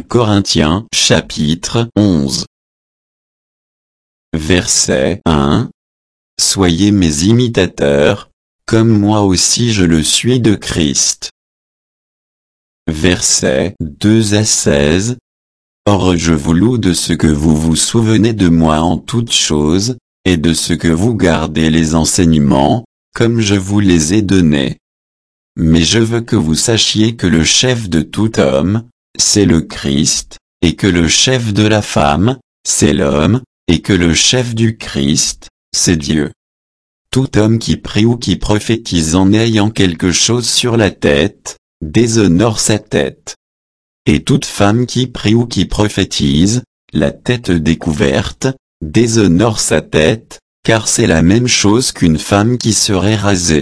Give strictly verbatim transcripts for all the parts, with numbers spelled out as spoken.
Corinthiens chapitre onze. Verset un. Soyez mes imitateurs, comme moi aussi je le suis de Christ. Versets deux à seize. Or je vous loue de ce que vous vous souvenez de moi en toutes choses, et de ce que vous gardez les enseignements, comme je vous les ai donnés. Mais je veux que vous sachiez que le chef de tout homme, c'est le Christ, et que le chef de la femme, c'est l'homme, et que le chef du Christ, c'est Dieu. Tout homme qui prie ou qui prophétise en ayant quelque chose sur la tête, déshonore sa tête. Et toute femme qui prie ou qui prophétise, la tête découverte, déshonore sa tête, car c'est la même chose qu'une femme qui serait rasée.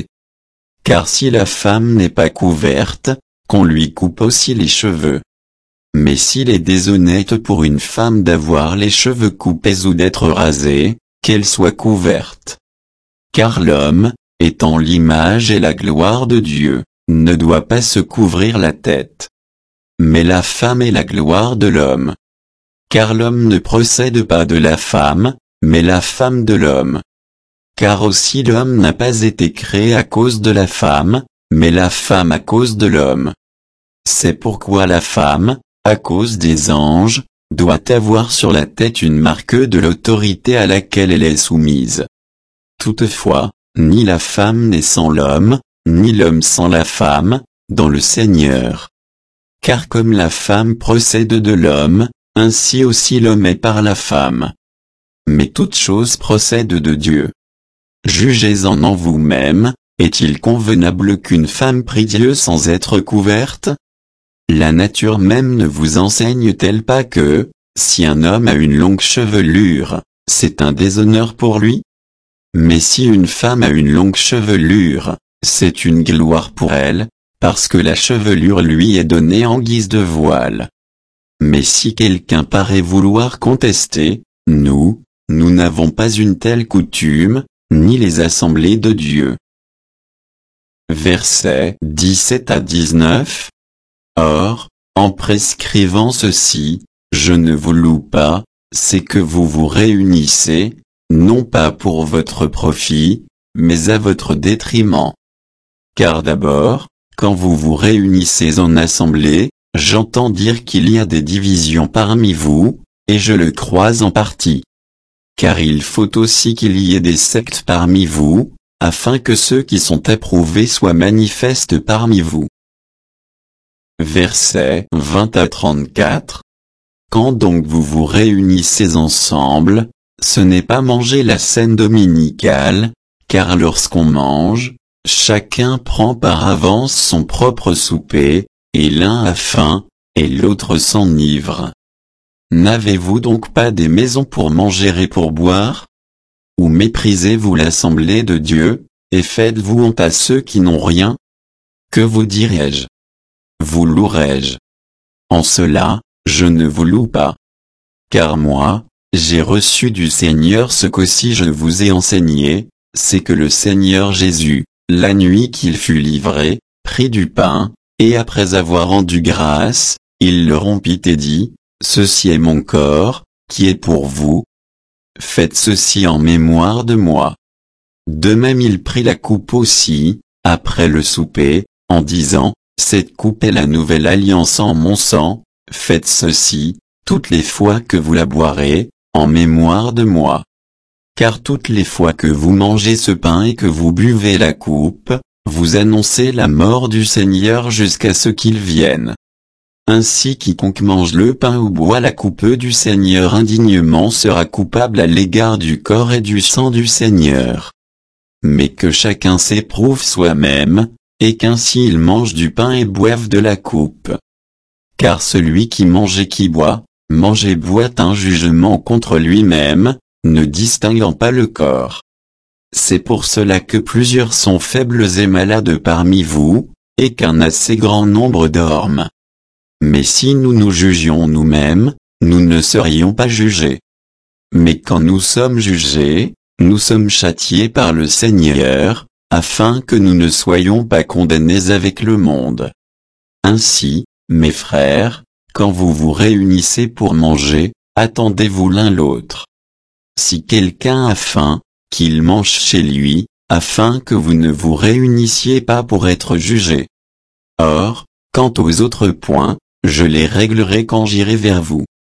Car si la femme n'est pas couverte, qu'on lui coupe aussi les cheveux. Mais s'il est déshonnête pour une femme d'avoir les cheveux coupés ou d'être rasée, qu'elle soit couverte. Car l'homme, étant l'image et la gloire de Dieu, ne doit pas se couvrir la tête. Mais la femme est la gloire de l'homme. Car l'homme ne procède pas de la femme, mais la femme de l'homme. Car aussi l'homme n'a pas été créé à cause de la femme, mais la femme à cause de l'homme. C'est pourquoi la femme, à cause des anges, doit avoir sur la tête une marque de l'autorité à laquelle elle est soumise. Toutefois, ni la femme n'est sans l'homme, ni l'homme sans la femme, dans le Seigneur. Car comme la femme procède de l'homme, ainsi aussi l'homme est par la femme. Mais toute chose procède de Dieu. Jugez-en en vous-même, est-il convenable qu'une femme prie Dieu sans être couverte? La nature même ne vous enseigne-t-elle pas que, si un homme a une longue chevelure, c'est un déshonneur pour lui? Mais si une femme a une longue chevelure, c'est une gloire pour elle, parce que la chevelure lui est donnée en guise de voile. Mais si quelqu'un paraît vouloir contester, nous, nous n'avons pas une telle coutume, ni les assemblées de Dieu. Versets dix-sept à dix-neuf. Or, en prescrivant ceci, je ne vous loue pas, c'est que vous vous réunissez, non pas pour votre profit, mais à votre détriment. Car d'abord, quand vous vous réunissez en assemblée, j'entends dire qu'il y a des divisions parmi vous, et je le crois en partie. Car il faut aussi qu'il y ait des sectes parmi vous, afin que ceux qui sont approuvés soient manifestes parmi vous. Versets vingt à trente-quatre. Quand donc vous vous réunissez ensemble, ce n'est pas manger la scène dominicale, car lorsqu'on mange, chacun prend par avance son propre souper, et l'un a faim, et l'autre s'enivre. N'avez-vous donc pas des maisons pour manger et pour boire? Ou méprisez-vous l'assemblée de Dieu, et faites-vous honte à ceux qui n'ont rien? Que vous dirai-je? Vous louerai-je? En cela, je ne vous loue pas. Car moi, j'ai reçu du Seigneur ce qu'aussi je vous ai enseigné, c'est que le Seigneur Jésus, la nuit qu'il fut livré, prit du pain, et après avoir rendu grâce, il le rompit et dit, « Ceci est mon corps, qui est pour vous. Faites ceci en mémoire de moi. » De même il prit la coupe aussi, après le souper, en disant, « Cette coupe est la nouvelle alliance en mon sang, faites ceci, toutes les fois que vous la boirez, en mémoire de moi. Car toutes les fois que vous mangez ce pain et que vous buvez la coupe, vous annoncez la mort du Seigneur jusqu'à ce qu'il vienne. Ainsi quiconque mange le pain ou boit la coupe du Seigneur indignement sera coupable à l'égard du corps et du sang du Seigneur. Mais que chacun s'éprouve soi-même, et qu'ainsi il mange du pain et boive de la coupe. Car celui qui mange et qui boit, mange et boit un jugement contre lui-même, ne distinguant pas le corps. C'est pour cela que plusieurs sont faibles et malades parmi vous, et qu'un assez grand nombre dorment. Mais si nous nous jugions nous-mêmes, nous ne serions pas jugés. Mais quand nous sommes jugés, nous sommes châtiés par le Seigneur, afin que nous ne soyons pas condamnés avec le monde. Ainsi, mes frères, quand vous vous réunissez pour manger, attendez-vous l'un l'autre. Si quelqu'un a faim, qu'il mange chez lui, afin que vous ne vous réunissiez pas pour être jugés. Or, quant aux autres points, je les réglerai quand j'irai vers vous.